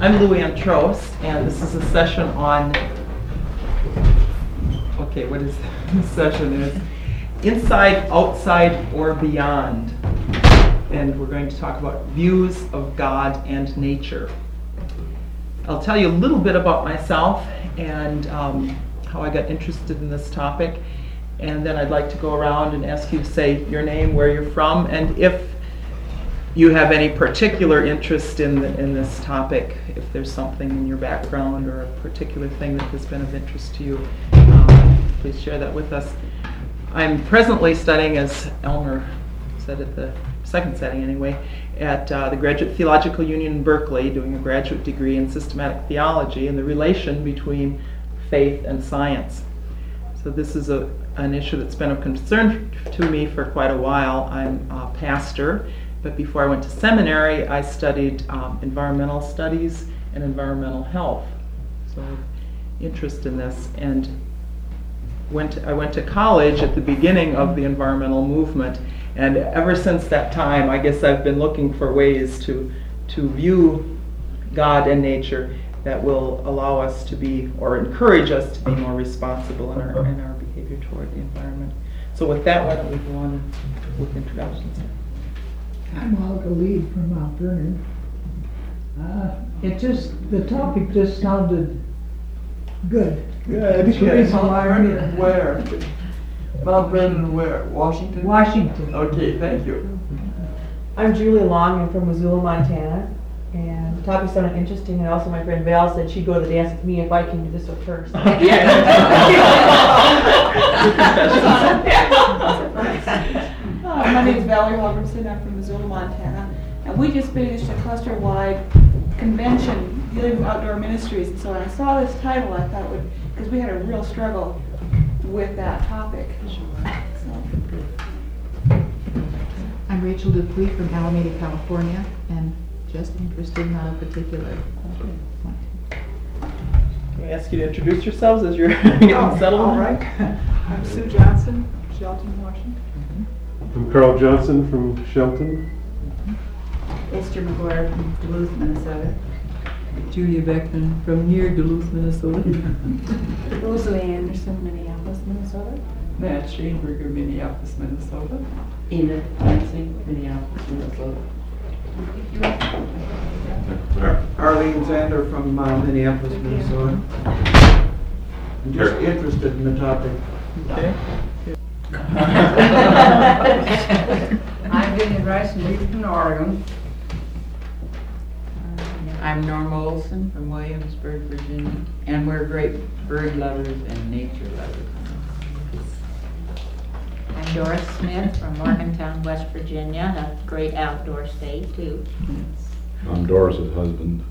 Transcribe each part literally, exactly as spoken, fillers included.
I'm Lou Ann Trost, and this is a session on, okay, what is this session is? Inside, Outside, or Beyond. And we're going to talk about views of God and nature. I'll tell you a little bit about myself and um, how I got interested in this topic. And then I'd like to go around and ask you to say your name, where you're from, and if you have any particular interest in the, in this topic, if there's something in your background or a particular thing that has been of interest to you, um, please share that with us. I'm presently studying, as Elmer said at the second setting anyway, at uh, the Graduate Theological Union in Berkeley, doing a graduate degree in systematic theology and the relation between faith and science. So this is a, an issue that's been of concern to me for quite a while. I'm a pastor, but before I went to seminary, I studied um, environmental studies and environmental health. So interest in this, and went to, I went to college at the beginning of the environmental movement, and ever since that time, I guess I've been looking for ways to to view God and nature that will allow us to be, or encourage us to be more responsible in our in our behavior toward the environment. So with that, why don't we go on with introductions? I'm Olga Lee from Mount Vernon. Uh, it just, the topic just sounded good. Good. That's the reason why I read it. Where? Mount Vernon where? Washington? Washington. Okay, thank you. I'm Julie Long. I'm from Missoula, Montana. And the topic sounded interesting, and also my friend Val said she'd go to the dance with me if I can do this with her. So. Uh, my name is Valerie Halverson. I'm from Missoula, Montana, and we just finished a cluster-wide convention dealing with outdoor ministries. And so when I saw this title, I thought it would, because we had a real struggle with that topic. So. I'm Rachel Dupuy from Alameda, California, and just interested in a particular. Can we ask you to introduce yourselves as you're getting Oh, settled? all right. I'm Sue Johnson, Shelton, Washington. I'm Carl Johnson from Shelton. Esther McGuire from Duluth, Minnesota. Julia Beckman from near Duluth, Minnesota. Rosalie Anderson, Minneapolis, Minnesota. Matt Shaneberger, Minneapolis, Minnesota. Enid Lansing, Minneapolis, Minnesota. Arlene Zander from uh, Minneapolis, Minnesota. I'm just interested in the topic. Okay. I'm Vinnie Rice from Beaverton, Oregon. I'm Norma Olson from Williamsburg, Virginia, and we're great bird lovers and nature lovers. I'm Doris Smith from Morgantown, West Virginia, a great outdoor state too. I'm Doris's husband.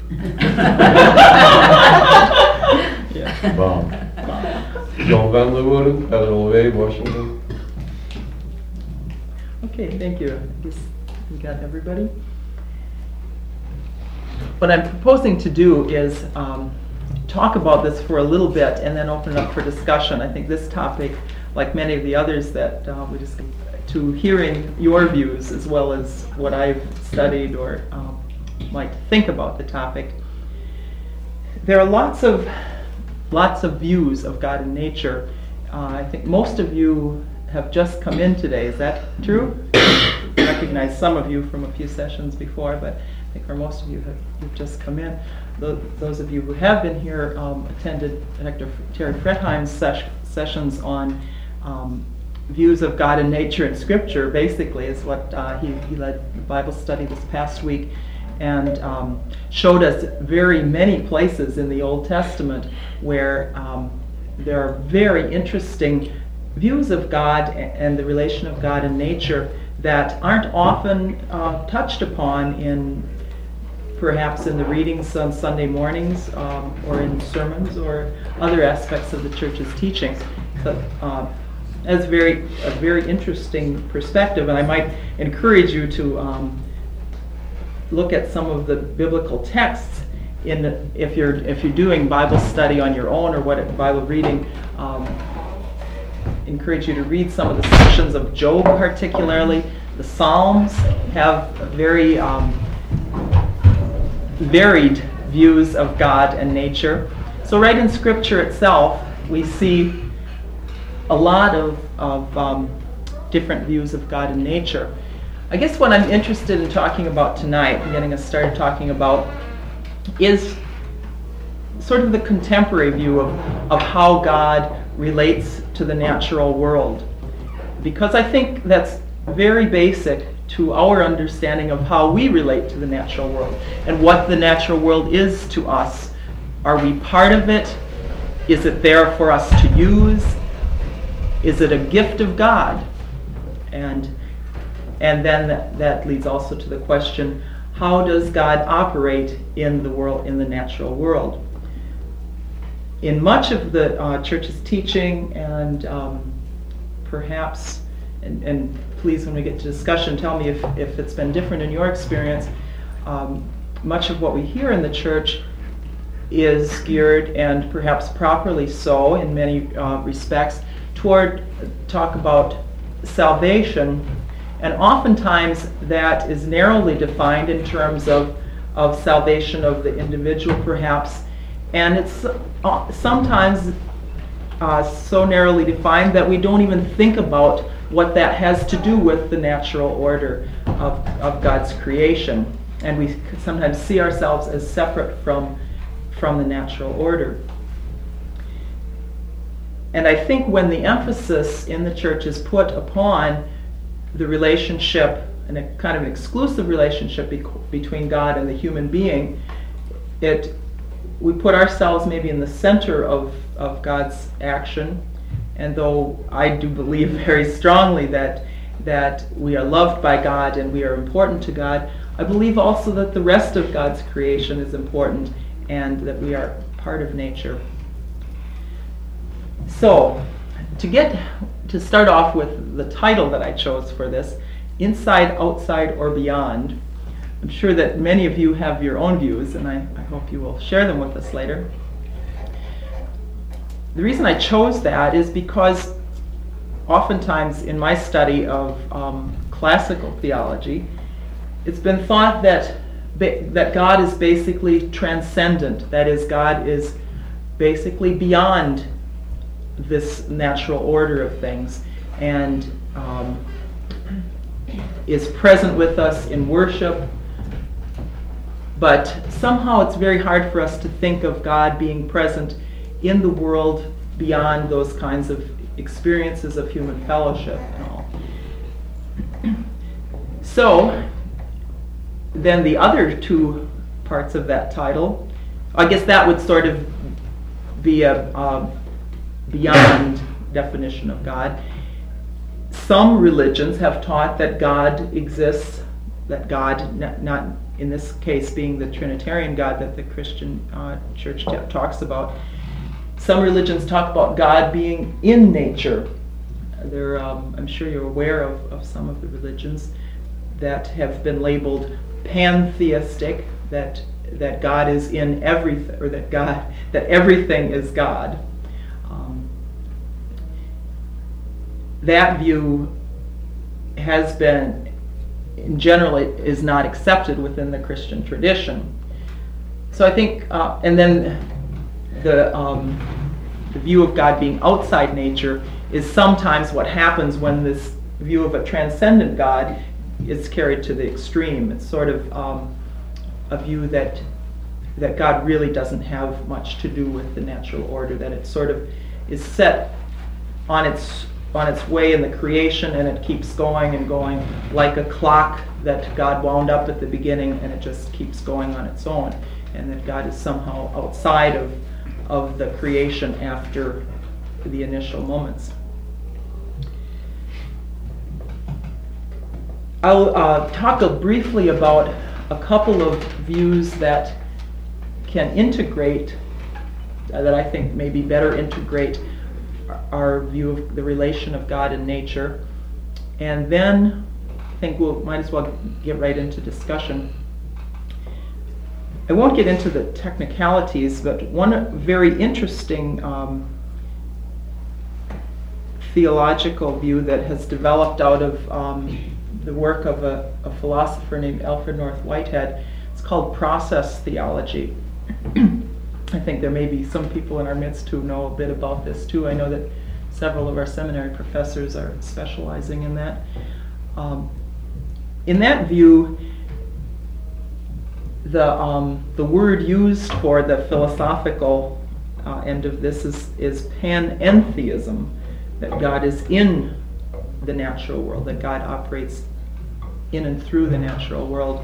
Yeah. Bob. John Van Leeuwen, Federal Way, Washington. Okay, thank you. I guess we got everybody. What I'm proposing to do is um, talk about this for a little bit and then open it up for discussion. I think this topic, like many of the others that uh, we just, to hearing your views as well as what I've studied or um, might think about the topic. There are lots of lots of views of God and nature. Uh, I think most of you have just come in today. Is that true? I recognize some of you from a few sessions before, but I think for most of you have you've just come in. Those, those of you who have been here um, attended Doctor Terry Fretheim's ses- sessions on um, views of God and nature in Scripture. Basically, is what uh, he he led the Bible study this past week, and um, showed us very many places in the Old Testament where um, there are very interesting views of God and the relation of God and nature that aren't often uh, touched upon in perhaps in the readings on Sunday mornings um, or in sermons or other aspects of the church's teaching. So uh, that's very a very interesting perspective, and I might encourage you to um, look at some of the biblical texts in the, if you're if you're doing Bible study on your own or what Bible reading. Um, encourage you to read some of the sections of Job, particularly. The Psalms have very um, varied views of God and nature. So right in Scripture itself, we see a lot of, of um, different views of God and nature. I guess what I'm interested in talking about tonight, and getting us started talking about, is sort of the contemporary view of, of how God relates to the natural world. Because I think that's very basic to our understanding of how we relate to the natural world and what the natural world is to us. Are we part of it? Is it there for us to use? Is it a gift of God? And and then that, that leads also to the question, how does God operate in the world, in the natural world? In much of the uh, church's teaching, and um, perhaps, and, and please when we get to discussion, tell me if, if it's been different in your experience, um, much of what we hear in the church is geared, and perhaps properly so in many uh, respects, toward talk about salvation, and oftentimes that is narrowly defined in terms of, of salvation of the individual perhaps, and it's uh, sometimes uh, so narrowly defined that we don't even think about what that has to do with the natural order of, of God's creation, and we sometimes see ourselves as separate from, from the natural order. And I think when the emphasis in the church is put upon the relationship, and a kind of an exclusive relationship be- between God and the human being, it we put ourselves maybe in the center of, of God's action. And though I do believe very strongly that that we are loved by God and we are important to God, I believe also that the rest of God's creation is important and that we are part of nature. So, to get to start off with the title that I chose for this, Inside, Outside, or Beyond, I'm sure that many of you have your own views, and I, I hope you will share them with us later. The reason I chose that is because oftentimes in my study of um, classical theology, it's been thought that ba- that God is basically transcendent. That is, God is basically beyond this natural order of things, and um, is present with us in worship. But somehow it's very hard for us to think of God being present in the world beyond those kinds of experiences of human fellowship and all. So then the other two parts of that title, I guess that would sort of be a uh, beyond definition of God. Some religions have taught that God exists, that God, not, not in this case being the Trinitarian God that the Christian uh, church t- talks about. Some religions talk about God being in nature. There, um, I'm sure you're aware of, of some of the religions that have been labeled pantheistic, that that God is in everything, or that God that everything is God. Um, that view has been, in general, it is not accepted within the Christian tradition. So I think, uh, and then the um, the view of God being outside nature is sometimes what happens when this view of a transcendent God is carried to the extreme. It's sort of um, a view that that God really doesn't have much to do with the natural order, that it sort of is set on its on its way in the creation, and it keeps going and going like a clock that God wound up at the beginning, and it just keeps going on its own, and that God is somehow outside of of the creation after the initial moments. I'll uh, talk a, briefly about a couple of views that can integrate, uh, that I think maybe better integrate our, our view of the relation of God and nature. And then I think we'll might as well get right into discussion. I won't get into the technicalities, but one very interesting um, theological view that has developed out of um, the work of a, a philosopher named Alfred North Whitehead, it's called process theology. I think there may be some people in our midst who know a bit about this too. I know that several of our seminary professors are specializing in that. Um, in that view, the um, the word used for the philosophical uh, end of this is, is panentheism, that God is in the natural world, that God operates in and through the natural world.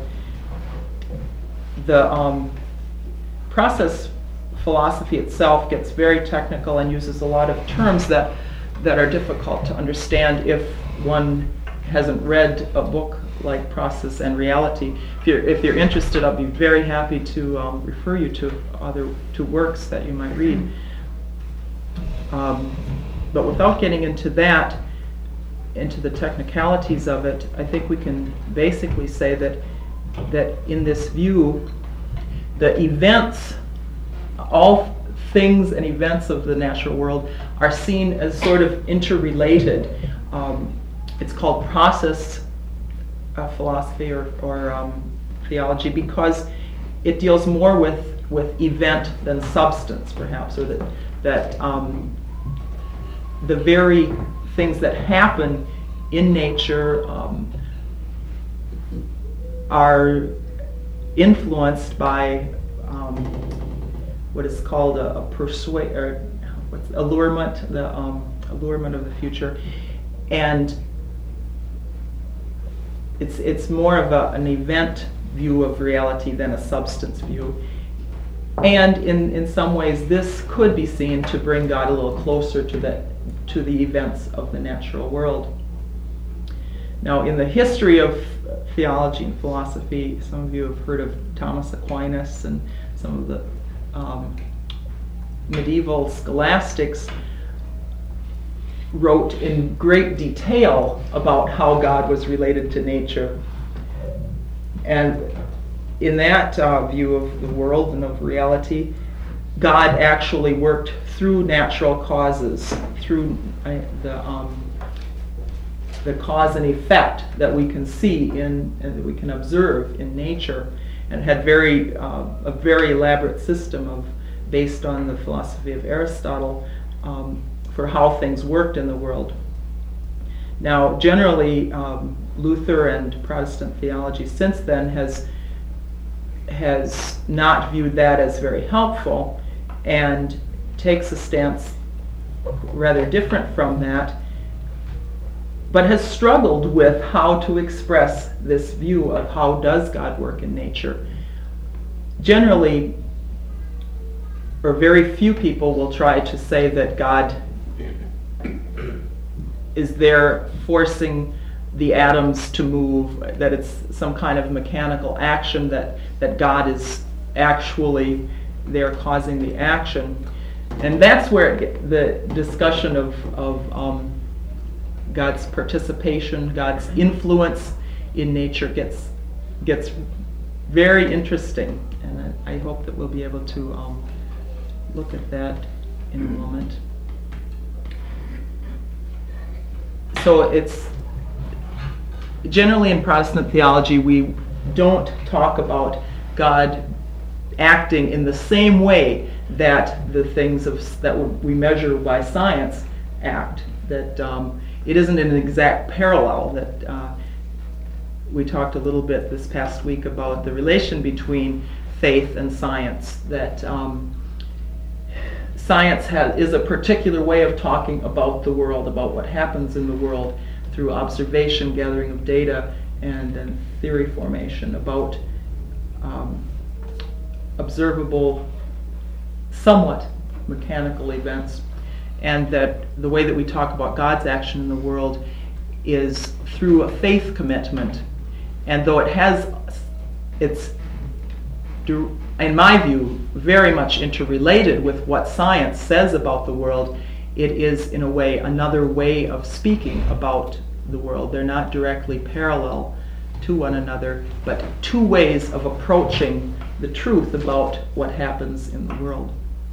The um, process philosophy itself gets very technical and uses a lot of terms that, that are difficult to understand if one hasn't read a book like Process and Reality. If you're, if you're interested, I'll be very happy to um, refer you to other to works that you might read. Um, but without getting into that, into the technicalities of it, I think we can basically say that that in this view, the events, all things and events of the natural world are seen as sort of interrelated. Um, it's called process uh, philosophy or, or um, theology because it deals more with, with event than substance, perhaps, or that, that um, the very things that happen in nature um, are influenced by um, what is called a, a persuade or what's allurement, the um, allurement of the future, and it's it's more of a, an event view of reality than a substance view. And in, in some ways, this could be seen to bring God a little closer to the to the events of the natural world. Now, in the history of theology and philosophy, some of you have heard of Thomas Aquinas, and some of the um, medieval scholastics wrote in great detail about how God was related to nature. And in that uh, view of the world and of reality, God actually worked through natural causes, through uh, the um, the cause and effect that we can see in and that we can observe in nature, and had very uh, a very elaborate system of based on the philosophy of Aristotle um, for how things worked in the world. Now, generally, um, Luther and Protestant theology since then has has not viewed that as very helpful, and takes a stance rather different from that, but has struggled with how to express this view of how does God work in nature. Generally, or very few people will try to say that God is there forcing the atoms to move, that it's some kind of mechanical action, that, that God is actually there causing the action. And that's where it get, the discussion of, of um, God's participation, God's influence in nature gets gets very interesting, and I, I hope that we'll be able to um, look at that in a moment. So it's generally in Protestant theology we don't talk about God acting in the same way that the things of that we measure by science act. That um, it isn't an exact parallel. That uh, we talked a little bit this past week about the relation between faith and science. That um, science has, is a particular way of talking about the world, about what happens in the world through observation, gathering of data, and, and theory formation about um, observable, somewhat mechanical events. And that the way that we talk about God's action in the world is through a faith commitment. And though it has, it's, in my view, very much interrelated with what science says about the world, it is, in a way, another way of speaking about the world. They're not directly parallel to one another, but two ways of approaching the truth about what happens in the world.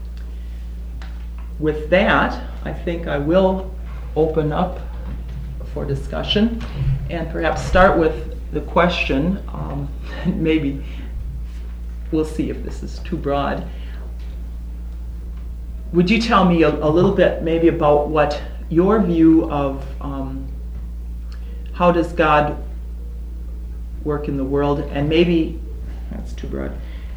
With that, I think I will open up for discussion and perhaps start with the question, um, maybe we'll see if this is too broad. Would you tell me a, a little bit maybe about what your view of um, how does God work in the world, and maybe, that's too broad,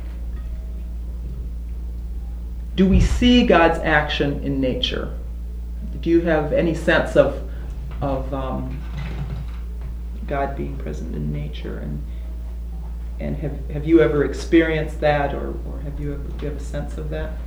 do we see God's action in nature? Do you have any sense of of um, God being present in nature, and and have have you ever experienced that, or, or have you ever, do you have a sense of that?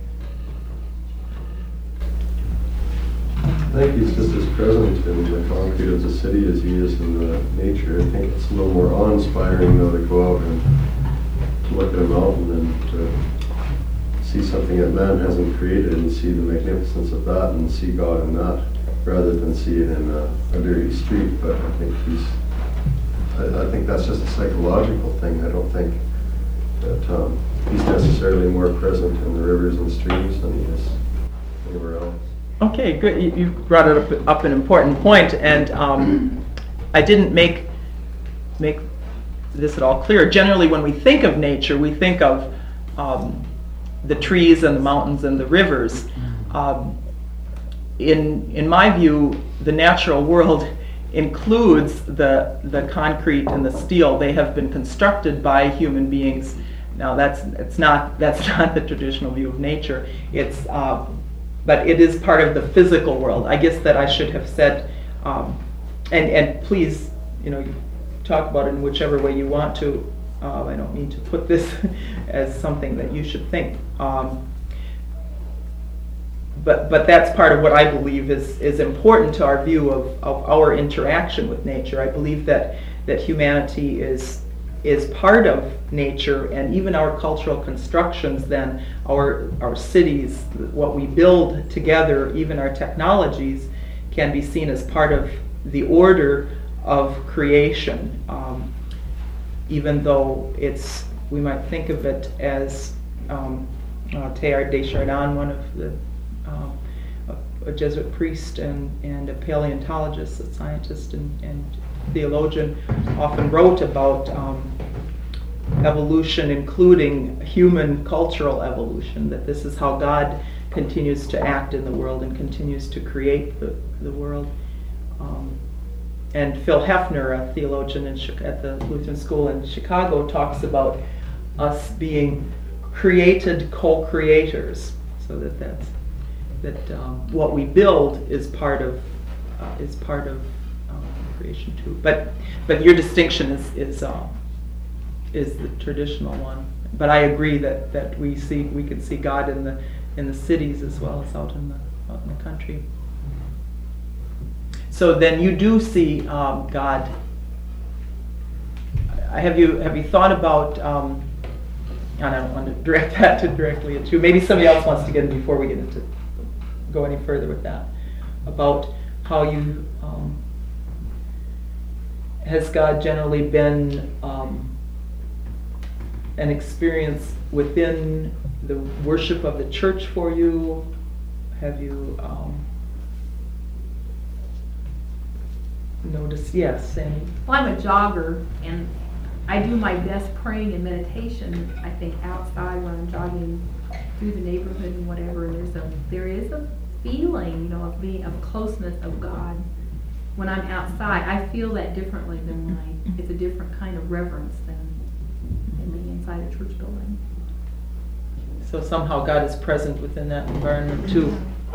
I think he's just as present in the concrete of the city as he is in the nature. I think it's a little more awe-inspiring though to go out and to look at a mountain and to see something that man hasn't created and see the magnificence of that and see God in that, rather than see it in a, a dirty street. But I think he's, I, I think that's just a psychological thing. I don't think that um, he's necessarily more present in the rivers and streams than he is anywhere else. Okay, good. You, you brought it up, up an important point, and um, I didn't make make this at all clear. Generally, when we think of nature, we think of um, the trees and the mountains and the rivers. Um, in in my view, the natural world includes the the concrete and the steel. They have been constructed by human beings. Now, that's it's not that's not the traditional view of nature. It's uh, but it is part of the physical world. I guess that I should have said, um, and and please, you know, you talk about it in whichever way you want to. Uh, I don't mean to put this as something that you should think. Um, but but that's part of what I believe is is important to our view of, of our interaction with nature. I believe that that humanity is is part of nature, and even our cultural constructions, then our our cities, what we build together, even our technologies, can be seen as part of the order of creation. Um, even though it's, we might think of it as um, uh, Teilhard de Chardin, one of the um, a, a Jesuit priest and, and a paleontologist, a scientist and, and theologian, often wrote about um, evolution, including human cultural evolution, that this is how God continues to act in the world and continues to create the, the world. Um, and Phil Hefner, a theologian in, at the Lutheran School in Chicago, talks about us being created co-creators, so that that's, that um, what we build is part of uh, is part of um, creation too. But but your distinction is is uh, is the traditional one. But I agree that, that we see we can see God in the in the cities as well as out in the out in the country. So then you do see um, God. Have you have you thought about? Um, and I don't want to direct that to directly at you. Maybe somebody else wants to get in before we get into go any further with that. About how you um, has God generally been um, an experience within the worship of the church for you? Have you um, noticed? Yes, Sandy. Well, I'm a jogger, and I do my best praying and meditation, I think, outside when I'm jogging through the neighborhood and whatever. And there's a there is a feeling, you know, of being of closeness of God when I'm outside. I feel that differently than when I. It's a different kind of reverence than, than being inside a church building. So somehow God is present within that environment too.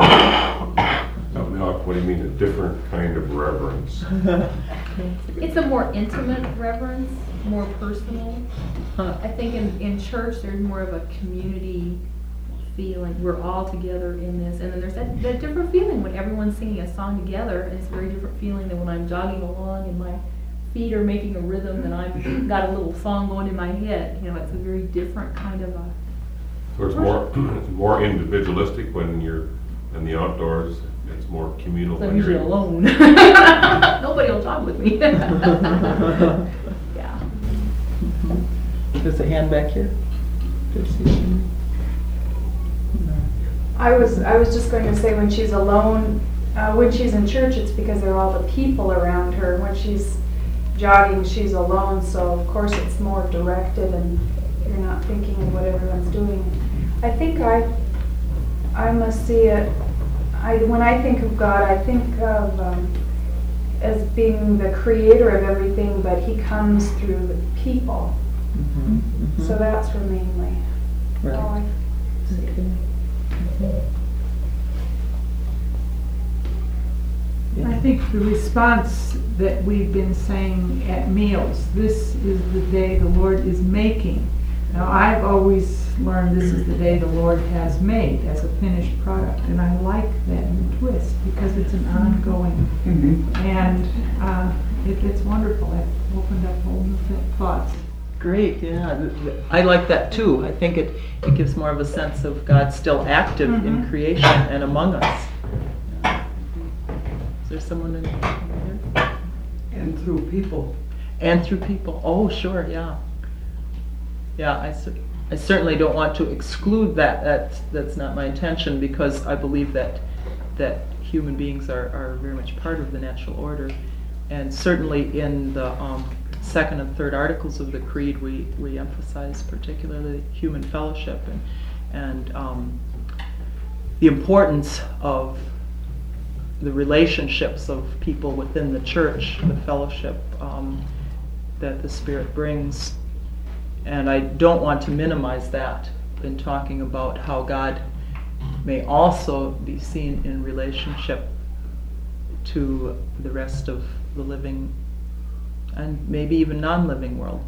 Now, what do you mean, a different kind of reverence? It's a more intimate reverence, more personal. Huh. I think in, in church there's more of a community feeling. We're all together in this. And then there's that, that different feeling when everyone's singing a song together. And it's a very different feeling than when I'm jogging along and my feet are making a rhythm and I've got a little song going in my head. You know, it's a very different kind of a... So it's more, it's more individualistic when you're in the outdoors. It's more communal. So I'm when usually you're alone. Nobody will jog with me. Yeah. There's a hand back here. I was I was just going to say, when she's alone, uh, when she's in church, it's because there are all the people around her. When she's jogging, she's alone, so of course it's more directed and you're not thinking of what everyone's doing. I think I, I must see it, I, when I think of God, I think of um, as being the creator of everything, but he comes through the people. Mhm, mhm. So that's where mainly. Right. how I see it. I think the response that we've been saying at meals, this is the day the Lord is making. Now, I've always learned this is the day the Lord has made as a finished product, and I like that new twist because it's an ongoing, Mhm. and uh, it, it's wonderful. It opened up whole new th- thoughts. Great, yeah. th- th- I like that too. I think it, it gives more of a sense of God still active in Mhm. creation and among us. Is there someone in here? And through people. And through people. Oh, sure, yeah. Yeah, I, cer- I certainly don't want to exclude that. That's, that's not my intention, because I believe that that human beings are, are very much part of the natural order. And certainly in the um, second and third articles of the Creed, we, we emphasize particularly human fellowship and, and um, the importance of the relationships of people within the church, the fellowship um, that the Spirit brings. And I don't want to minimize that in talking about how God may also be seen in relationship to the rest of the living and maybe even non-living world.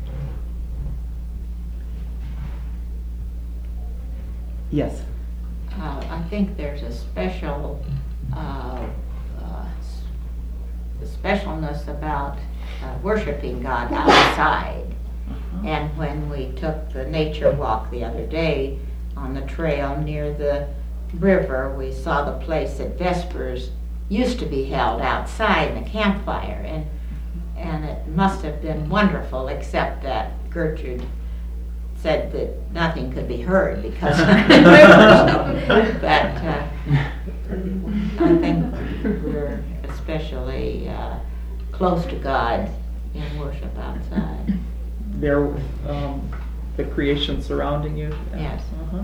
Yes? Uh, I think there's a special uh, uh, s- specialness about uh, worshiping God outside. Uh-huh. And when we took the nature walk the other day on the trail near the river, we saw the place at Vespers used to be held outside in a campfire, and and it must have been wonderful, except that Gertrude said that nothing could be heard because of the river. But uh, I think we're especially uh, close to God in worship outside. There with um, the creation surrounding you? Yes. Uh-huh.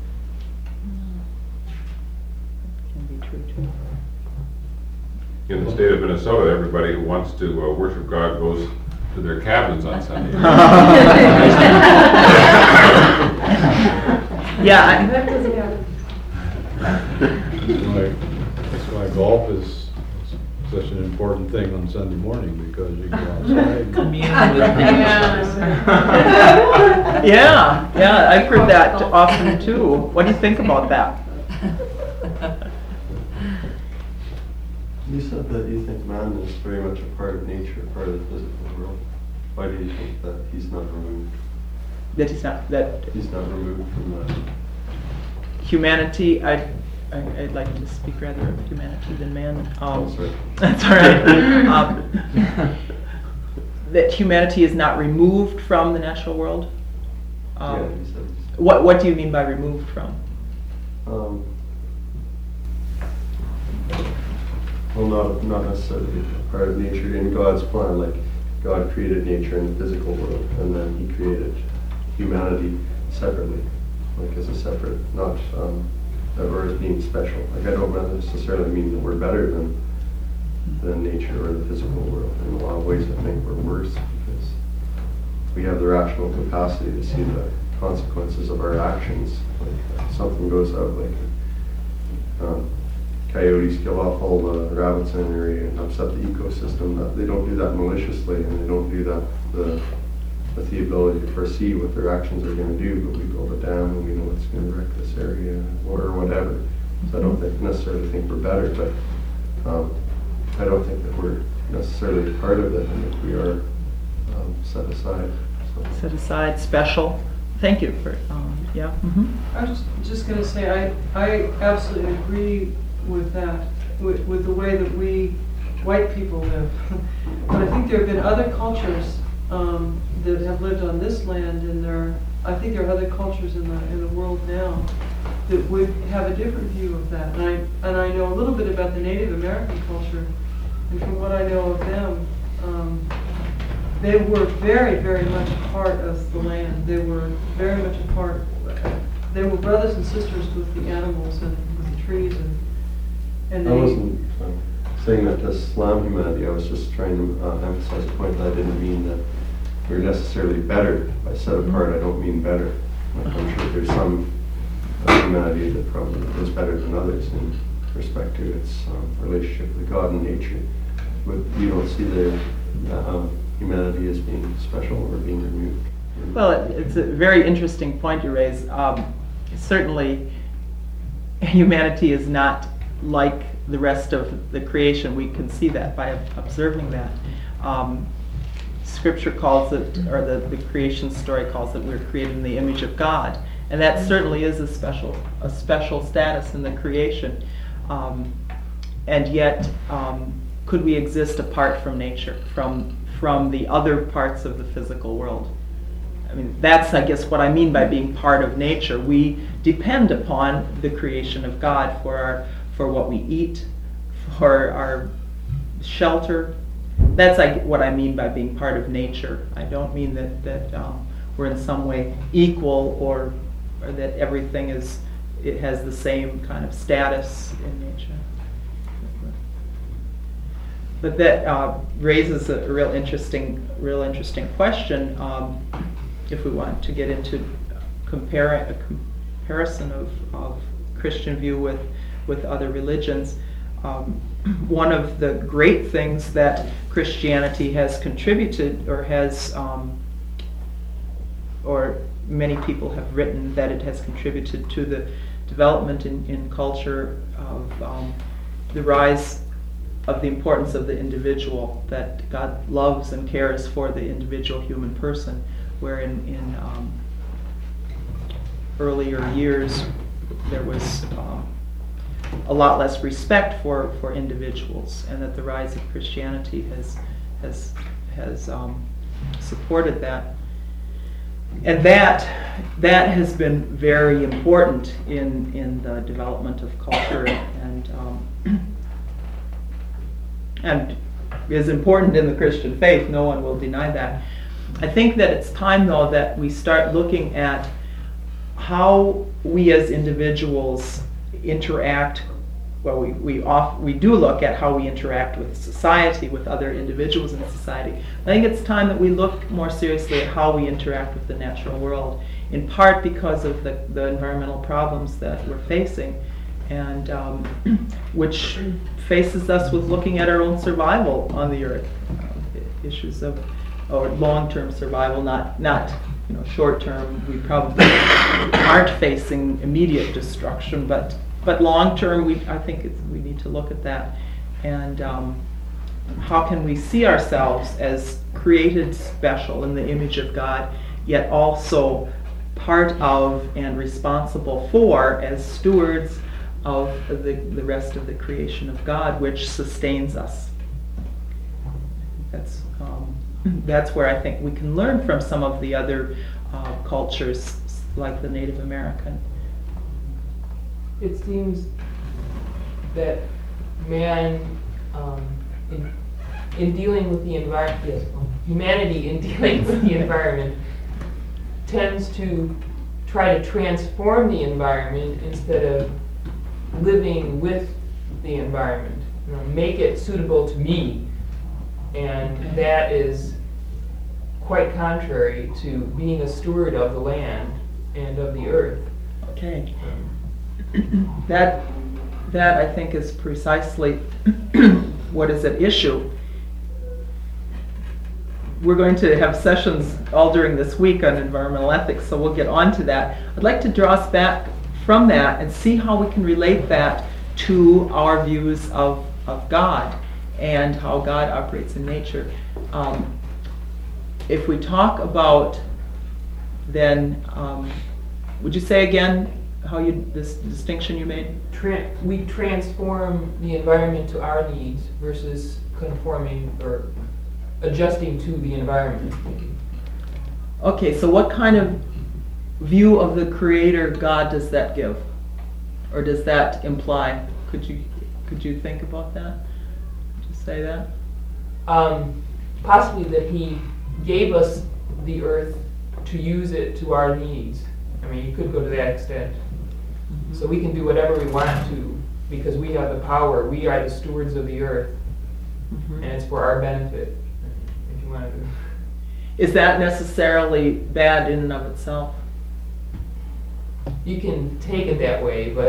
Can be true too. In the state of Minnesota, everybody who wants to uh, worship God goes to their cabins on Sunday. Yeah. I- That doesn't happen. That's why- That's why golf is such an important thing on Sunday morning, because you go outside. Commune with nature. Yeah, yeah, I've heard that often too. What do you think about that? You said that you think man is very much a part of nature, a part of the physical world. Why do you think that he's not removed? That he's not, that He's not removed from that. humanity, I, I, I'd like to speak rather of humanity than man. Um, Oh, sorry. That's all right. um, that humanity is not removed from the natural world. Um, Yeah, you said. What What do you mean by removed from? Um, well, not not necessarily a part of nature in God's plan. Like God created nature in the physical world, and then He created humanity separately, like as a separate, not um, or as being special. Like I don't necessarily mean that we're better than than nature or the physical world. In a lot of ways, I think we're worse because we have the rational capacity to see the consequences of our actions. Like if something goes out, like um, coyotes kill off all the rabbits in an area and upset the ecosystem. That they don't do that maliciously, and they don't do that the, with the ability to foresee what their actions are going to do. But we build a dam and we know it's going to wreck this area or whatever. So I don't think, necessarily think we're better, but um, I don't think that we're necessarily part of it, and that we are um, set aside. So. Set aside, special. Thank you for, um, yeah. Mm-hmm. I was just, just going to say, I, I absolutely agree with that, with, with the way that we white people live. But I think there have been other cultures um, that have lived on this land, and there, I think there are other cultures in the in the world now that would have a different view of that. And I and I know a little bit about the Native American culture, and from what I know of them, um, they were very, very much a part of the land. They were very much a part, they were brothers and sisters with the animals and with the trees and, and I they. wasn't um, saying that to slam humanity, I was just trying to uh, emphasize a point that I didn't mean that we're necessarily better by set apart. I don't mean better. Like, I'm sure there's some uh, humanity that probably is better than others in respect to its um, relationship with God and nature. But you don't see the uh, humanity as being special or being removed. Well, it, it's a very interesting point you raise. Um, certainly, humanity is not like the rest of the creation. We can see that by observing that. Um, Scripture calls it, or the, the creation story calls it, we're created in the image of God. And that certainly is a special, a special status in the creation. Um, and yet, um, could we exist apart from nature, from from the other parts of the physical world? I mean, that's, I guess, what I mean by being part of nature. We depend upon the creation of God for our, for what we eat, for our shelter. That's like what I mean by being part of nature. I don't mean that that um, we're in some way equal, or or that everything is it has the same kind of status in nature. But that uh, raises a real interesting, real interesting question. Um, if we want to get into compare a comparison of, of Christian view with with other religions, um, one of the great things that Christianity has contributed, or has, um, or many people have written that it has contributed to the development in, in culture of um, the rise of the importance of the individual, that God loves and cares for the individual human person, where in, in um, earlier years there was um, a lot less respect for, for individuals, and that the rise of Christianity has has has um, supported that. And that that has been very important in, in the development of culture, and um, and is important in the Christian faith. No one will deny that. I think that it's time, though, that we start looking at how we as individuals interact. Well, we we off, we do look at how we interact with society, with other individuals in society. I think it's time that we look more seriously at how we interact with the natural world, in part because of the, the environmental problems that we're facing, and um, which faces us with looking at our own survival on the earth, uh, issues of or long-term survival, not not you know short-term. We probably aren't facing immediate destruction, but but long-term, we I think it's, we need to look at that, and um, how can we see ourselves as created special in the image of God, yet also part of and responsible for, as stewards of the, the rest of the creation of God, which sustains us. That's um, that's where I think we can learn from some of the other uh, cultures, like the Native American. It seems that man, um, in, in dealing with the environment, yes, well, humanity in dealing with the environment, tends to try to transform the environment instead of living with the environment, you know, make it suitable to me, and okay. That is quite contrary to being a steward of the land and of the earth. Okay, that that I think is precisely what is at issue. We're going to have sessions all during this week on environmental ethics, so we'll get on to that. I'd like to draw us back from that and see how we can relate that to our views of, of God and how God operates in nature. Um, if we talk about, then, um, would you say again how you this distinction you made? Tra- we transform the environment to our needs versus conforming or adjusting to the environment. Okay, so what kind of view of the Creator God does that give, or does that imply? Could you could you think about that? Could you say that? Um, possibly that he gave us the earth to use it to our needs. I mean, you could go to that extent. So we can do whatever we want to because we have the power. We are the stewards of the earth, Mhm. and it's for our benefit. If you want to do. Is that necessarily bad in and of itself? You can take it that way, but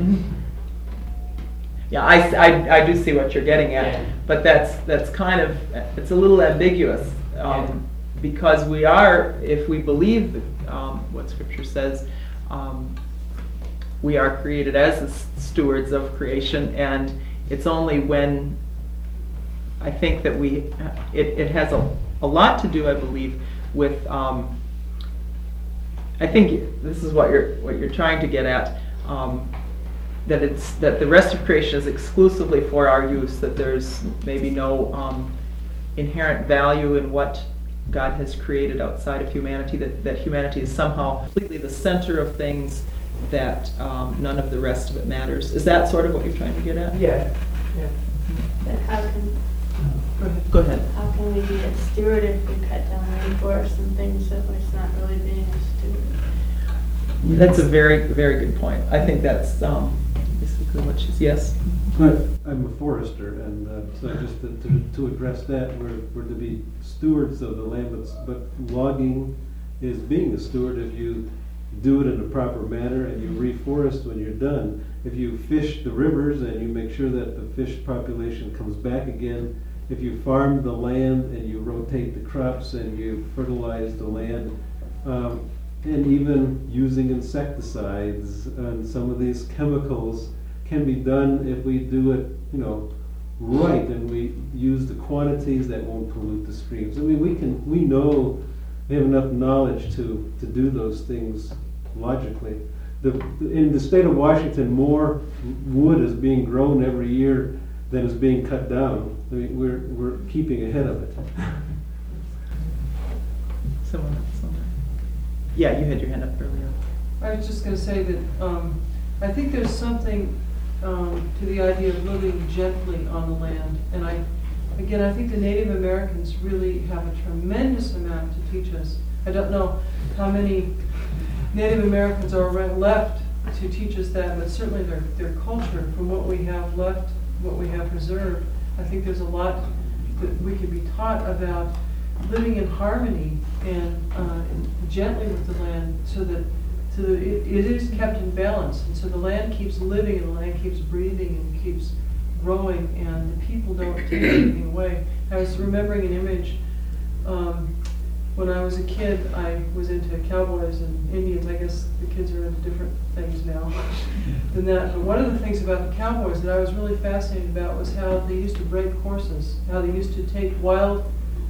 Yeah, I, I, I do see what you're getting at, Yeah. but that's, that's kind of, it's a little ambiguous. Um, because we are, if we believe um, what Scripture says, um, we are created as the s- stewards of creation, and it's only when I think that we, it, it has a, a lot to do, I believe, with, um, I think this is what you're, what you're trying to get at, um, that it's, that the rest of creation is exclusively for our use, that there's maybe no um, inherent value in what God has created outside of humanity, that, that humanity is somehow completely the center of things, that um, none of the rest of it matters. Is that sort of what you're trying to get at? yeah, yeah. But how can, Go ahead. Go ahead. how can we be a steward if we cut down rainforests and things that it's not really being a steward? That's a very, very good point. I think that's um, basically what she's, yes? But I'm a forester, and uh, so just to, to, to address that, we're, we're to be stewards of the land, but, but logging is being a steward if you do it in a proper manner and you reforest when you're done. If you fish the rivers and you make sure that the fish population comes back again, if you farm the land and you rotate the crops and you fertilize the land, um, and even using insecticides and some of these chemicals can be done if we do it, you know, right, and we use the quantities that won't pollute the streams. I mean, we can, we know, we have enough knowledge to, to do those things logically. The, in the state of Washington, more wood is being grown every year than is being cut down. I mean, we're, we're keeping ahead of it. Someone else. Someone. Yeah, you had your hand up earlier. I was just gonna say that, um, I think there's something, um, to the idea of living gently on the land. And I, again, I think the Native Americans really have a tremendous amount to teach us. I don't know how many Native Americans are around left to teach us that, but certainly their, their culture, from what we have left, what we have preserved, I think there's a lot that we can be taught about living in harmony and uh, gently with the land, so that so that it, it is kept in balance, and so the land keeps living and the land keeps breathing and keeps growing, and the people don't take anything away. I was remembering an image. Um, when I was a kid, I was into cowboys and Indians. I guess the kids are into different things now than that. But one of the things about the cowboys that I was really fascinated about was how they used to break horses, how they used to take wild,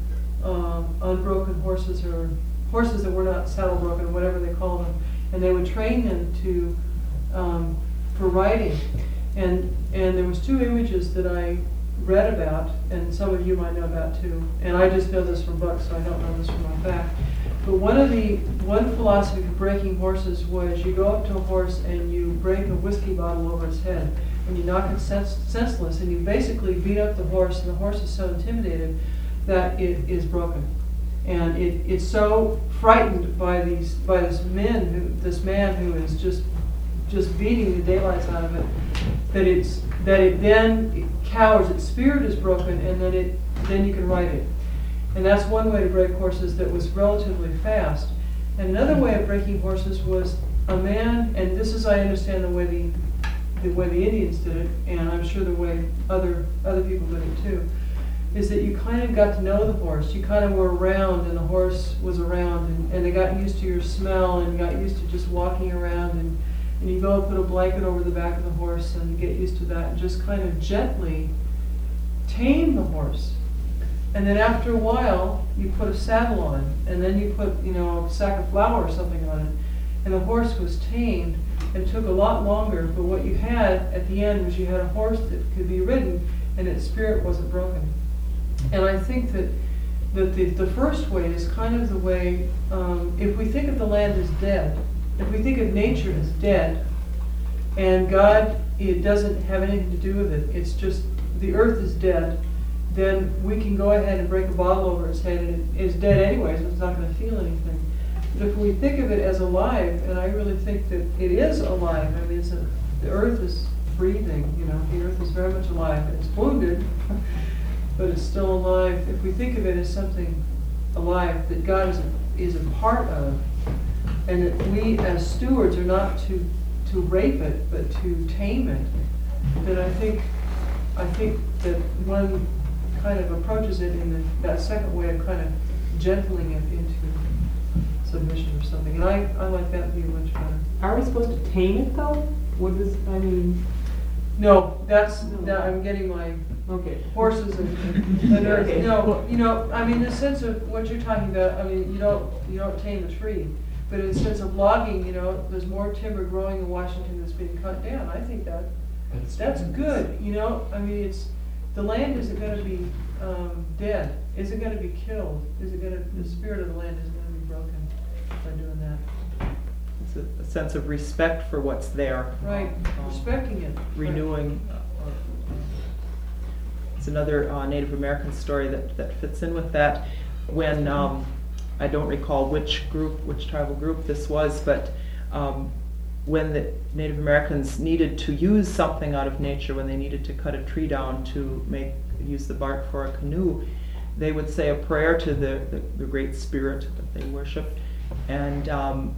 uh, unbroken horses, or horses that were not saddle broken, whatever they call them, and they would train them to um, for riding. And and there was two images that I read about, and some of you might know about too. And I just know this from books, so I don't know this from my fact. But one of the one philosophy of breaking horses was you go up to a horse and you break a whiskey bottle over its head, and you knock it sens- senseless, and you basically beat up the horse, and the horse is so intimidated that it is broken. And it, it's so frightened by these by this men who this man who is just just beating the daylights out of it, that it's that it then it cowers, its spirit is broken, and then it then you can ride it. And that's one way to break horses that was relatively fast. And another way of breaking horses was a man, and this is I understand the way the the way the Indians did it, and I'm sure the way other other people did it too, is that you kind of got to know the horse. You kind of were around, and the horse was around, and, and they got used to your smell, and got used to just walking around, and, and you go and put a blanket over the back of the horse, and you get used to that, and just kind of gently tame the horse. And then after a while, you put a saddle on, and then you put, you know, a sack of flour or something on it, and the horse was tamed. It took a lot longer, but what you had at the end was you had a horse that could be ridden, and its spirit wasn't broken. And I think that, that the, the first way is kind of the way, um, if we think of the land as dead, if we think of nature as dead, and God, it doesn't have anything to do with it, it's just, the earth is dead, then we can go ahead and break a bottle over its head and it is dead anyway, so it's not going to feel anything. But if we think of it as alive, and I really think that it is alive, I mean, it's a, the earth is breathing, you know, the earth is very much alive. It's wounded, but it's still alive. If we think of it as something alive that God is a, is a part of, and that we as stewards are not to, to rape it, but to tame it, then I think, I think that one kind of approaches it in the, that second way of kind of gentling it into submission or something. And I, I like that view much better. Are we supposed to tame it though? What does, I mean? No, that's, No. that I'm getting my Okay. horses and, and earth. Okay. No, you know, I mean, the sense of what you're talking about, I mean, you don't, you don't tame a tree. But in the sense of logging, you know, there's more timber growing in Washington that's being cut down. I think that, that's good, you know? I mean, it's, the land isn't gonna be, um, dead. Is it gonna be killed? Is it gonna, the spirit of the land isn't gonna be broken by doing that. It's a, a sense of respect for what's there. Right, Um, respecting it. renewing. uh, uh, It's another uh, Native American story that, that fits in with that. When, um, I don't recall which group, which tribal group this was, but um, when the Native Americans needed to use something out of nature, when they needed to cut a tree down to make, use the bark for a canoe, they would say a prayer to the, the, the Great Spirit that they worshiped, and um,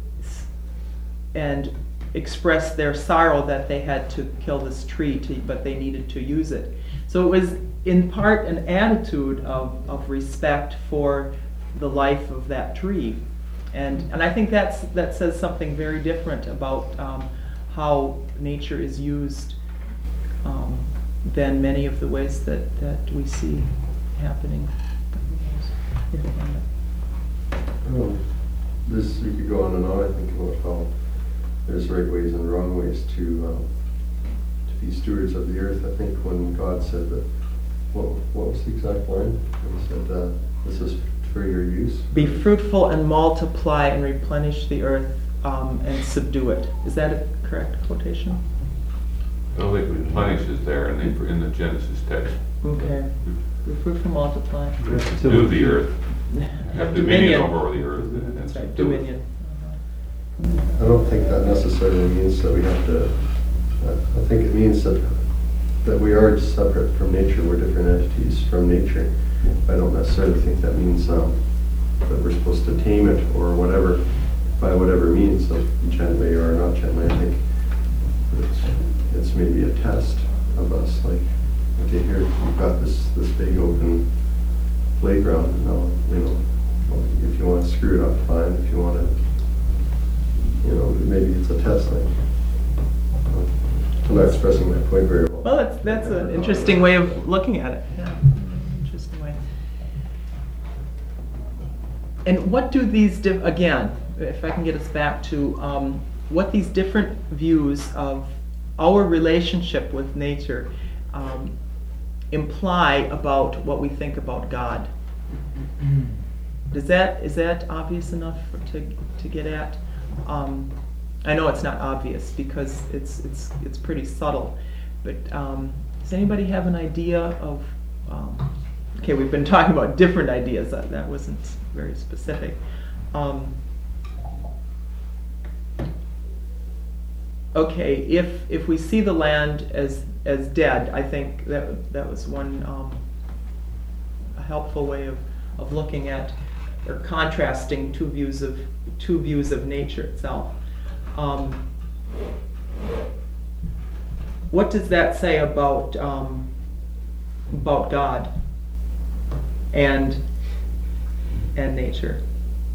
and express their sorrow that they had to kill this tree, to, but they needed to use it. So it was in part an attitude of, of respect for the life of that tree. And, and I think that's, that says something very different about um, how nature is used um, than many of the ways that, that we see happening. Um, This, you could go on and on, I think, about how there's right ways and wrong ways to um, to be stewards of the earth. I think when God said that, what, what was the exact line? He said, uh, this is for your use. Be fruitful and multiply and replenish the earth um, and subdue it. Is that a correct quotation? I don't think replenish is there in the, in the Genesis text. Okay. Be fruitful, multiply. Do the earth. Have dominion over the earth. and That's right, subdue it. dominion. I don't think that necessarily means that we have to, I I think it means that that we are separate from nature, we're different entities from nature. I don't necessarily think that means um, that we're supposed to tame it or whatever, by whatever means, like gently or not gently. I think it's, it's maybe a test of us, like, okay, here you've got this, this big open playground, now, you know, if you want to screw it up, fine. If you want to, you know, maybe it's a test thing. I'm not expressing my point very well. Well, that's, that's an interesting way of looking at it. Yeah, interesting way. And what do these, di- again, if I can get us back to um, what these different views of our relationship with nature um, imply about what we think about God. Does that, is that obvious enough for, to, to get at? Um, I know it's not obvious because it's it's it's pretty subtle, but um, does anybody have an idea of? Um, okay, we've been talking about different ideas. That that wasn't very specific. Um, okay, if if we see the land as as dead, I think that that was one um, a helpful way of of looking at or contrasting two views of two views of nature itself. Um, what does that say about um, about God and and nature,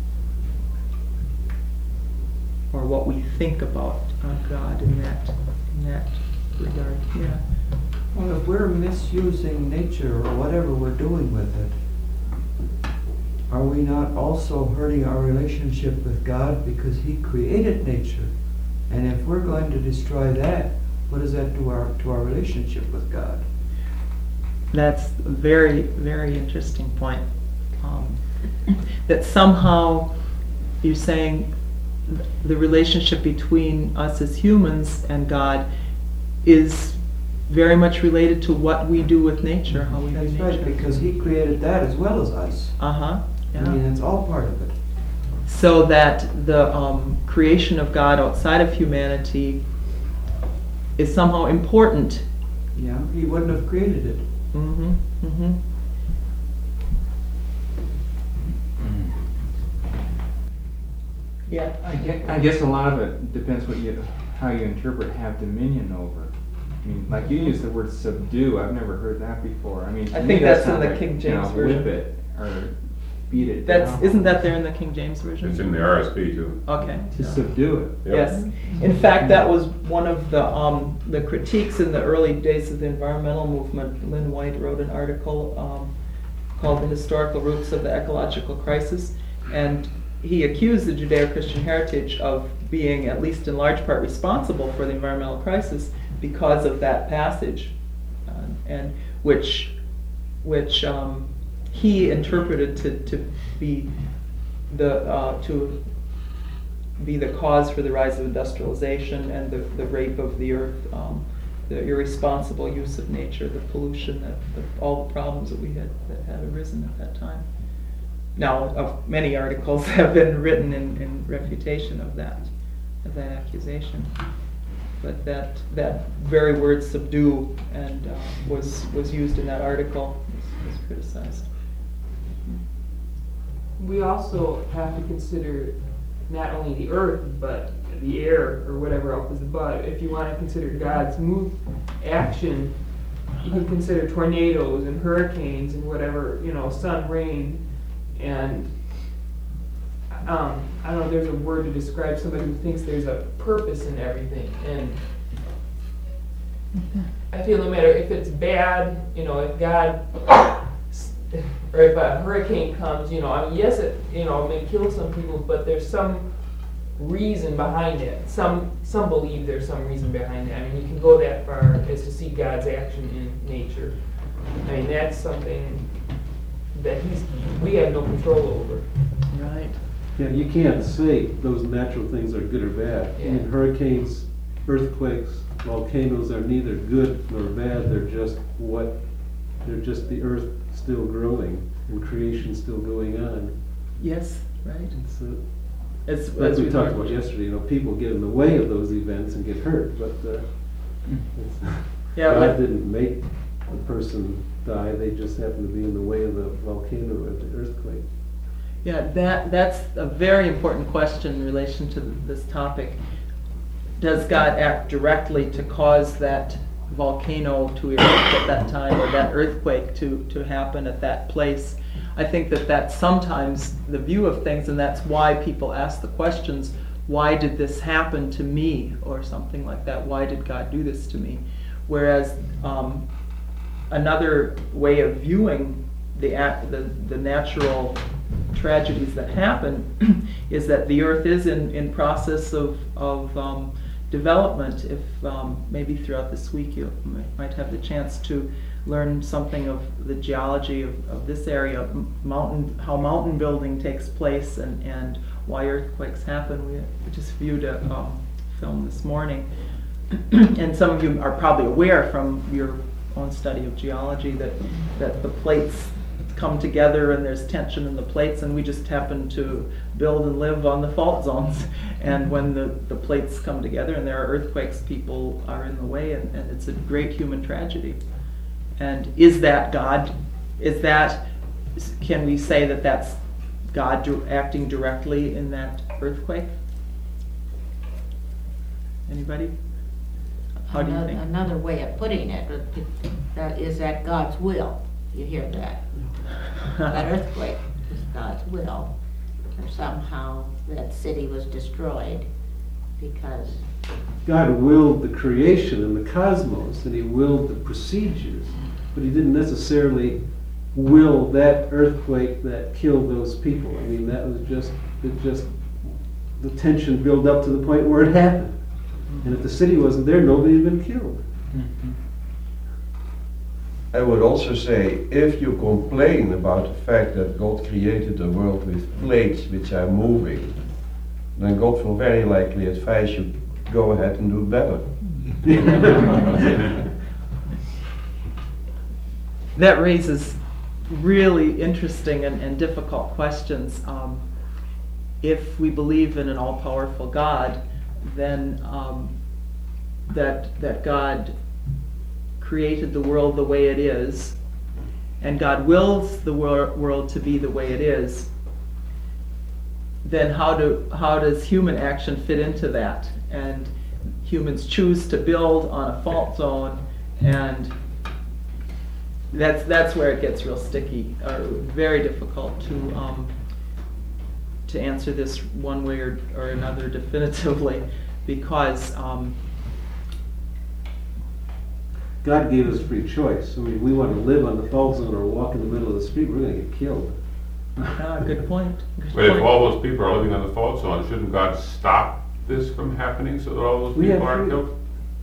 or what we think about uh, God in that in that regard? Yeah. Well, if we're misusing nature or whatever we're doing with it, are we not also hurting our relationship with God because He created nature? And if we're going to destroy that, what does that do our, to our relationship with God? That's a very, very interesting point. Um, that somehow you're saying the relationship between us as humans and God is very much related to what we do with nature, how we That's do right, nature. because he created that as well as us. Uh-huh, yeah. I mean, it's all part of it. So that the um, creation of God outside of humanity is somehow important. Yeah, he wouldn't have created it. Mm-hmm, mm-hmm. Yeah. I guess, I guess a lot of it depends what you, how you interpret have dominion over. I mean, like you use the word subdue. I've never heard that before. I mean, I to think me, that that's in sounds the like, King you James know, Version. whip it or beat it That's down. isn't that there in the King James Version? It's in the R S P too. Okay. To subdue it. Yep. Yes. In fact, that was one of the um, the critiques in the early days of the environmental movement. Lynn White wrote an article um, called "The Historical Roots of the Ecological Crisis," and he accused the Judeo-Christian heritage of being, at least in large part, responsible for the environmental crisis because of that passage, uh, and which which um, he interpreted to, to be the uh, to be the cause for the rise of industrialization and the, the rape of the earth, um, the irresponsible use of nature, the pollution, that the, all the problems that we had that had arisen at that time. Now, uh, many articles have been written in, in refutation of that, of that accusation. But that that very word "subdue" and uh, was was used in that article, was, was criticized. We also have to consider not only the earth, but the air or whatever else is above. If you want to consider God's move action, you can consider tornadoes and hurricanes and whatever, you know, sun, rain, and um, I don't know, there's a word to describe somebody who thinks there's a purpose in everything. And I feel no matter if it's bad, you know, if God, or if a hurricane comes, you know, I mean, yes, it, you know, it may kill some people, but there's some reason behind it. Some some believe there's some reason behind it. I mean, you can go that far as to see God's action in nature. I mean, that's something that he's we have no control over. Right. Yeah, you can't say those natural things are good or bad. I mean, Yeah. hurricanes, earthquakes, volcanoes are neither good nor bad. They're just what, they're just the earth still growing and creation still going on. Yes, right. It's, uh, It's, like as we we talked talked about yesterday, you know, people get in the way of those events and get hurt, but uh, it's, Yeah, God but- didn't make the person die. They just happened to be in the way of the volcano or the earthquake. Yeah, that that's a very important question in relation to this topic. Does God act directly to cause that volcano to erupt at that time or that earthquake to, to happen at that place? I think that that's sometimes the view of things, and that's why people ask the questions, why did this happen to me, or something like that? Why did God do this to me? Whereas um, another way of viewing the, act, the, the natural tragedies that happen is that the earth is in, in process of, of um, development. If um, maybe throughout this week you might have the chance to learn something of the geology of, of this area, mountain, how mountain building takes place, and, and why earthquakes happen. We just viewed a um, film this morning, and some of you are probably aware from your own study of geology that, that the plates come together and there's tension in the plates, and we just happen to build and live on the fault zones. And when the, the plates come together and there are earthquakes, people are in the way, and, and it's a great human tragedy. And is that God? Is that, can we say that that's God do, acting directly in that earthquake? Anybody? How do you Another, think? another way of putting it uh, that is that God's will. You hear that? That earthquake was God's will. Or somehow that city was destroyed because God willed the creation and the cosmos, and he willed the procedures, but he didn't necessarily will that earthquake that killed those people. I mean, that was just, it just, the tension built up to the point where it happened. And if the city wasn't there, nobody had been killed. Mm-hmm. I would also say, if you complain about the fact that God created the world with plates which are moving, then God will very likely advise you, go ahead and do better. that raises really interesting and, and difficult questions. Um, if we believe in an all-powerful God, then um, that that God created the world the way it is, and God wills the wor- world to be the way it is, then how do how does human action fit into that? And humans choose to build on a fault zone, and that's that's where it gets real sticky, or very difficult to um, to answer this one way or, or another definitively, because um, God gave us free choice. I mean, we want to live on the fault zone or walk in the middle of the street, we're going to get killed. ah, good point. Good But if point. all those people are living on the fault zone, shouldn't God stop this from happening so that all those We people have aren't free- killed?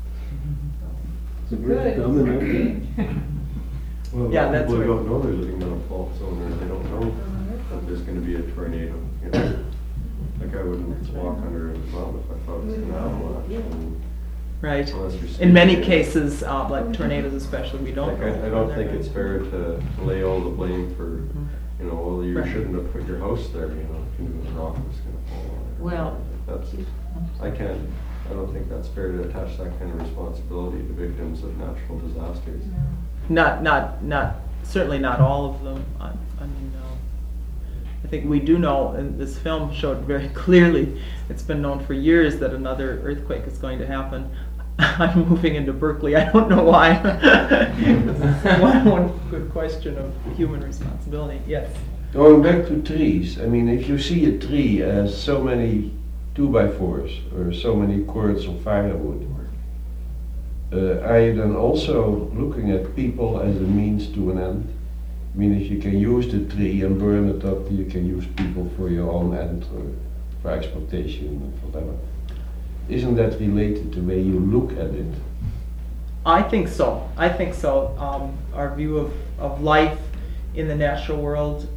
So we're dumb and that- Well, Yeah, the that's people who right. don't know they're living on a fault zone, or they don't know that there's gonna be a tornado, you know? Like I wouldn't walk under a mountain if I thought it was gonna avalanche. and Right. unless you're In many speaking- cases, uh, like tornadoes especially, we don't Like, know. I, I don't think it's fair to lay all the blame for, you know, well, you Right. shouldn't have put your house there, you know, if you knew the rock was gonna fall on it. Well- That's, I can't, I don't think that's fair to attach that kind of responsibility to victims of natural disasters. Not, not, not, certainly not all of them. I, I mean, uh, I think we do know, and this film showed very clearly, it's been known for years that another earthquake is going to happen. I'm moving into Berkeley, I don't know why. This is one, one good question of human responsibility, yes. Going back to trees, I mean, if you see a tree as so many two by fours or so many cords of firewood, uh, are you then also looking at people as a means to an end? I mean, if you can use the tree and burn it up, you can use people for your own end or for exploitation or whatever. Isn't that related to the way you look at it? I think so. I think so. Um, our view of, of life in the natural world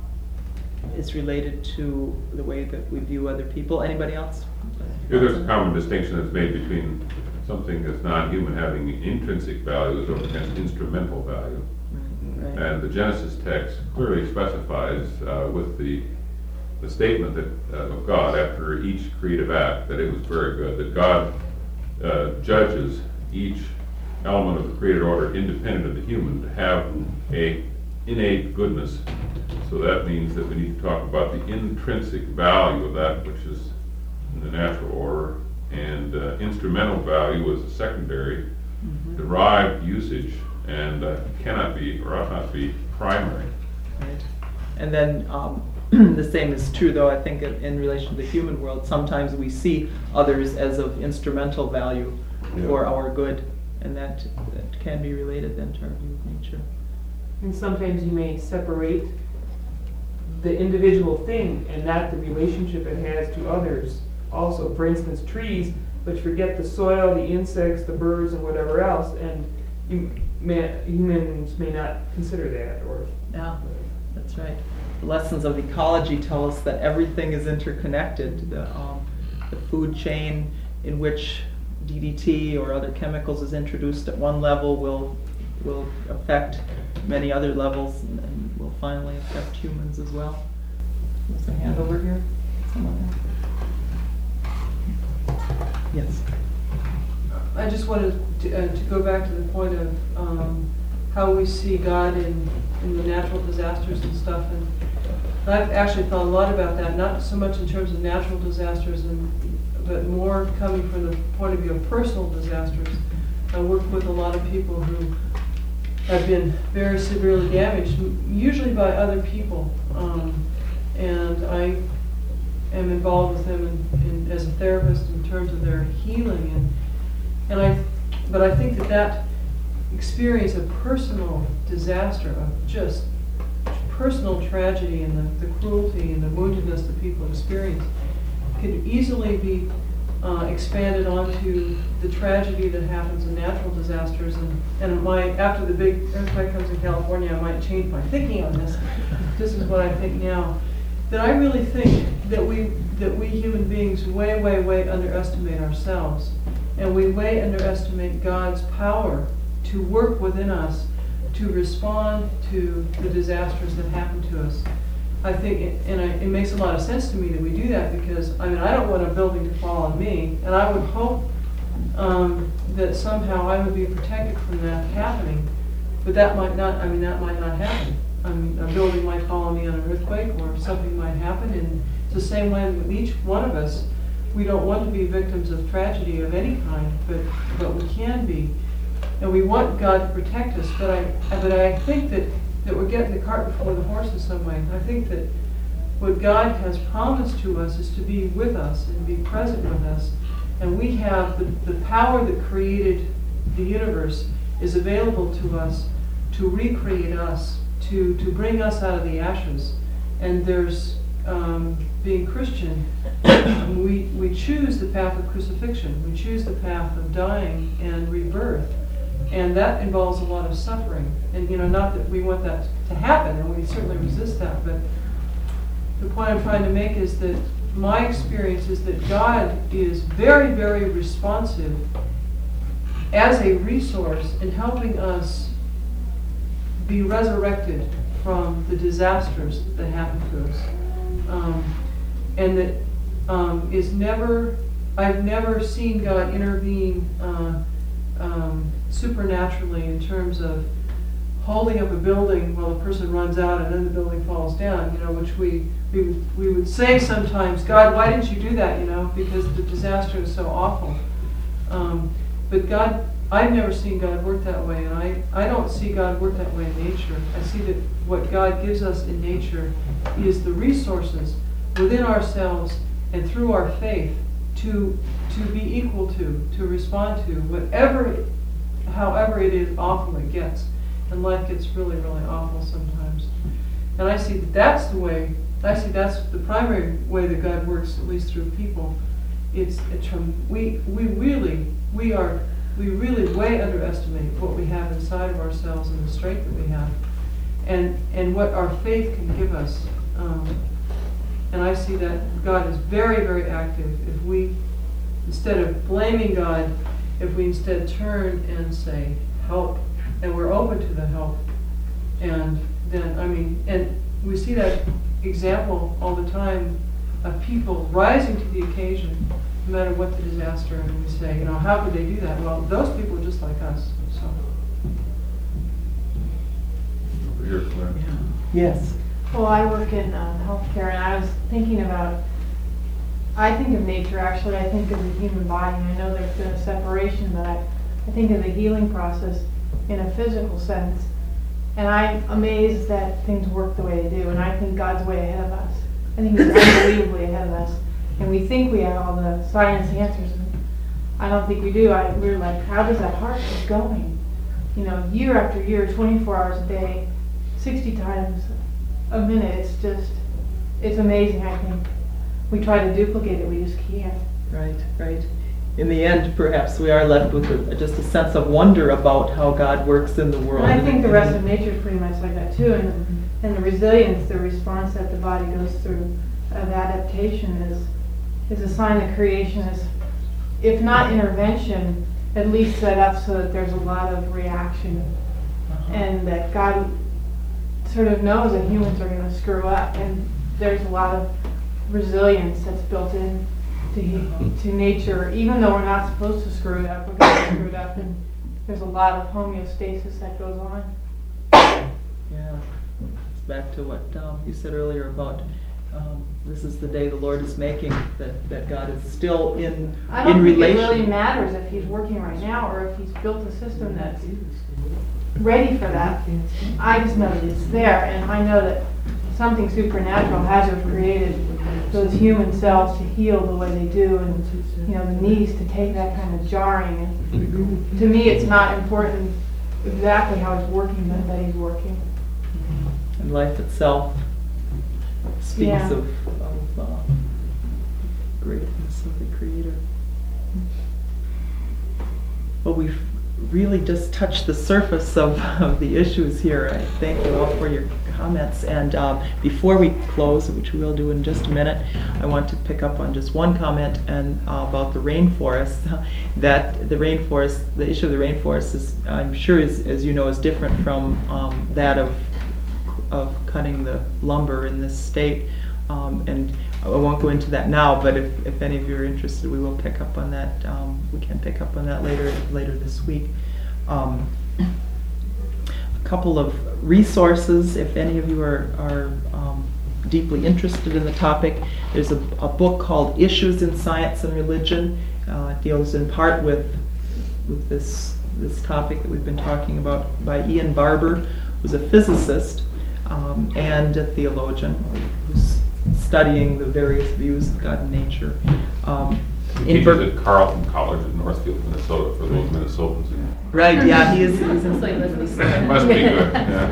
is related to the way that we view other people. Anybody else? Yeah, there's a common distinction that's made between something that's non-human having intrinsic value as against instrumental value. Right. And the Genesis text clearly specifies uh, with the the statement that uh, of God after each creative act that it was very good, that God uh, judges each element of the created order independent of the human to have a innate goodness. So that means that we need to talk about the intrinsic value of that which is in the natural order, and uh, instrumental value is a secondary Mm-hmm. derived usage, and uh, cannot be or ought not be primary. Right. And then um, the same is true, though, I think, in, in relation to the human world. Sometimes we see others as of instrumental value Yeah. for our good, and that, that can be related then to our view of nature. And sometimes you may separate the individual thing and not the relationship it has to others. Also, for instance, trees, but forget the soil, the insects, the birds, and whatever else, and you may, humans may not consider that, or... Yeah, that's right. The lessons of ecology tell us that everything is interconnected. The, um, the food chain in which D D T or other chemicals is introduced at one level will will affect many other levels, and, and will finally affect humans as well. There's a hand over here. Someone there. Yes. I just wanted to, uh, to go back to the point of um, how we see God in, in the natural disasters and stuff. And I've actually thought a lot about that, not so much in terms of natural disasters, and, but more coming from the point of view of personal disasters. I work with a lot of people who have been very severely damaged, usually by other people. Um, and I am involved with them in, in, as a therapist in terms of their healing. And, and I, but I think that that experience of personal disaster, of just personal tragedy and the, the cruelty and the woundedness that people experience, could easily be uh, expanded onto the tragedy that happens in natural disasters. And, and my, after the big earthquake comes in California, I might change my thinking on this. This is what I think now. That I really think that we that we human beings way, way, way underestimate ourselves, and we way underestimate God's power to work within us to respond to the disasters that happen to us. I think, it, and I, it makes a lot of sense to me that we do that because, I mean, I don't want a building to fall on me, and I would hope um, that somehow I would be protected from that happening. But that might not, I mean, that might not happen. I mean, a building might fall on me on an earthquake, or something might happen, and it's the same way with each one of us. We don't want to be victims of tragedy of any kind, but, but we can be. And we want God to protect us, but I, but I think that, that we're getting the cart before the horse in some way. I think that what God has promised to us is to be with us and be present with us. And we have the, the power that created the universe is available to us to recreate us, to, to bring us out of the ashes. And there's, um, being Christian, we, we choose the path of crucifixion. We choose the path of dying and rebirth. And that involves a lot of suffering. And, you know, not that we want that to happen, and we certainly resist that, but the point I'm trying to make is that my experience is that God is very, very responsive as a resource in helping us be resurrected from the disasters that happen to us. Um, and that um, is never, I've never seen God intervene uh, um, supernaturally in terms of holding up a building while a person runs out and then the building falls down, you know, which we, we, we would say sometimes, God, why didn't you do that, you know, because the disaster is so awful. Um, but God, I've never seen God work that way, and I, I don't see God work that way in nature. I see that what God gives us in nature is the resources within ourselves and through our faith to, to be equal to, to respond to, whatever, however it is awful it gets. And life gets really, really awful sometimes. And I see that that's the way, I see that's the primary way that God works, at least through people. It's, it's from, we, we really, we are, we really way underestimate what we have inside of ourselves and the strength that we have. And, and what our faith can give us. Um, and I see that God is very, very active. If we, instead of blaming God, if we instead turn and say, help, and we're open to the help, and then, I mean, and we see that example all the time of people rising to the occasion, no matter what the disaster, and we say, you know, how could they do that? Well, those people are just like us, so. Over here, Claire. Yes. Well, I work in uh, healthcare, and I was thinking about, I think of nature, actually, I think of the human body, and I know there's been a separation, but I, I think of the healing process in a physical sense. And I'm amazed that things work the way they do, and I think God's way ahead of us. I think He's unbelievably ahead of us. And we think we have all the science answers, and I don't think we do. I, we're like, how does that heart keep going? You know, year after year, twenty-four hours a day, sixty times a minute. It's just, it's amazing, I think. We try to duplicate it, we just can't. Right, right. In the end, perhaps we are left with a, just a sense of wonder about how God works in the world. And I think the rest of nature is pretty much like that too. And, and the resilience, the response that the body goes through of adaptation is is a sign that creation is, if not intervention, at least set up so that there's a lot of reaction. Uh-huh. And that God sort of knows that humans are going to screw up. And there's a lot of resilience that's built in to, to nature. Even though we're not supposed to screw it up, we're going to screw it up. And there's a lot of homeostasis that goes on. Yeah. It's back to what um, you said earlier about um, this is the day the Lord is making, that, that God is still in, I don't in think relation. it really matters if He's working right now or if He's built a system that's ready for that. I just know that it's there, and I know that something supernatural has created those human cells to heal the way they do, and you know, the knees to take that kind of jarring. And to me, it's not important exactly how He's working, but that He's working. And life itself speaks Yeah. of, of uh, greatness of the Creator. Well, we've really just touched the surface of, of the issues here. I thank you all for your comments. And um, before we close, which we will do in just a minute, I want to pick up on just one comment and uh, about the rainforest. That the rainforest, the issue of the rainforest is, I'm sure, is, as you know, is different from um, that of of cutting the lumber in this state. Um, and I won't go into that now, but if, if any of you are interested, we will pick up on that. Um, we can pick up on that later later this week. Um, a couple of resources, if any of you are, are um, deeply interested in the topic. There's a, a book called Issues in Science and Religion. Uh, it deals in part with with this this topic that we've been talking about, by Ian Barber, who's a physicist um, and a theologian who's studying the various views of God and nature. Um, He teaches at Carleton College in Northfield, Minnesota, for those Minnesotans. Right, yeah, he is, he's in Must be good, yeah.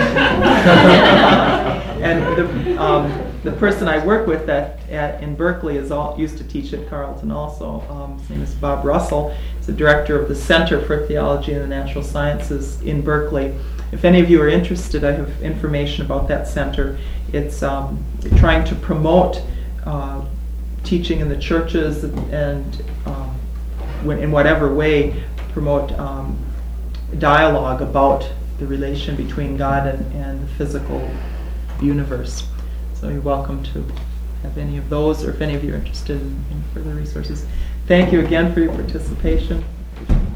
And the, um, the person I work with at, at in Berkeley is all, used to teach at Carleton also. Um, his name is Bob Russell. He's the director of the Center for Theology and the Natural Sciences in Berkeley. If any of you are interested, I have information about that center. It's um, trying to promote uh, teaching in the churches and um, when, in whatever way promote um, dialogue about the relation between God and, and the physical universe. So you're welcome to have any of those, or if any of you are interested in, in further resources. Thank you again for your participation.